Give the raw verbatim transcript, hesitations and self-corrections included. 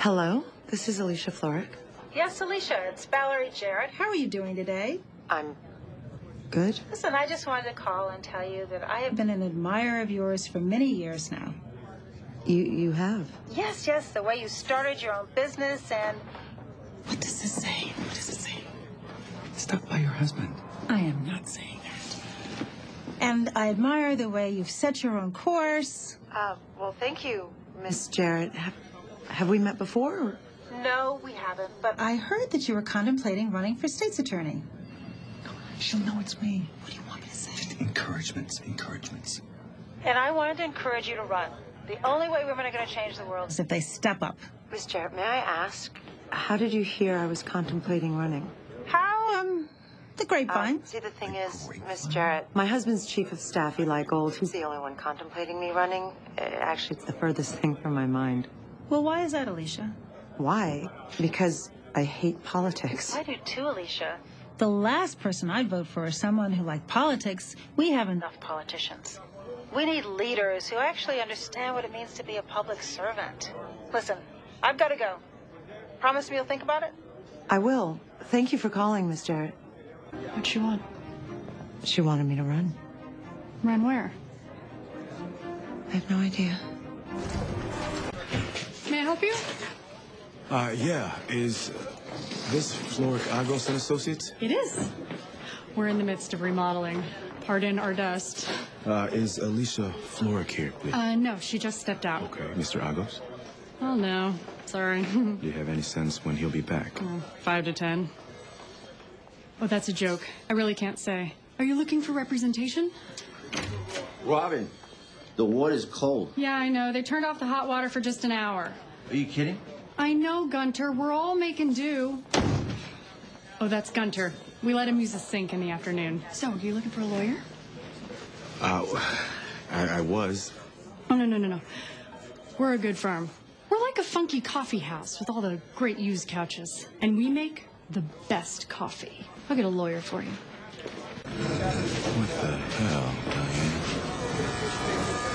Hello, this is Alicia Florrick. Yes, Alicia, it's Valerie Jarrett. How are you doing today? I'm good. Listen, I just wanted to call and tell you that I have been an admirer of yours for many years now. You you have? Yes, yes, the way you started your own business and... What does this say? What does it say? Stuck by your husband. I am not saying that. And I admire the way you've set your own course. Uh, well, thank you, Miss Jarrett. Have, have we met before? Or? No, we haven't, but I heard that you were contemplating running for state's attorney. She'll know it's me. What do you want me to say? Just encouragements, encouragements. And I wanted to encourage you to run. The only way women are going to change the world is if they step up. Miss Jarrett, may I ask, how did you hear I was contemplating running? How? Um, the grapevine. Uh, see, the thing is, Miss Jarrett, my husband's chief of staff, Eli Gold, he's the only one contemplating me running. Uh, actually, it's the furthest thing from my mind. Well, why is that, Alicia? Why? Because I hate politics. I do too, Alicia. The last person I'd vote for is someone who liked politics. We have enough politicians. We need leaders who actually understand what it means to be a public servant. Listen, I've got to go. Promise me you'll think about it? I will. Thank you for calling, Miss Jarrett. What'd she want? She wanted me to run. Run where? I have no idea. May I help you? Uh, yeah. Is this Florrick Agos and Associates? It is. We're in the midst of remodeling. Pardon our dust. Uh, is Alicia Florrick here, please? Uh, no, she just stepped out. Okay. Mister Agos? Oh, no. Sorry. Do you have any sense when he'll be back? Oh, five to ten. Oh, that's a joke. I really can't say. Are you looking for representation? Robin, the water's cold. Yeah, I know. They turned off the hot water for just an hour. Are you kidding? I know, Gunter. We're all making do. Oh, that's Gunter. We let him use the sink in the afternoon. So, are you looking for a lawyer? Uh, I, I was. Oh, no, no, no, no. We're a good firm. We're like a funky coffee house with all the great used couches. And we make the best coffee. I'll get a lawyer for you. What the hell, Diane?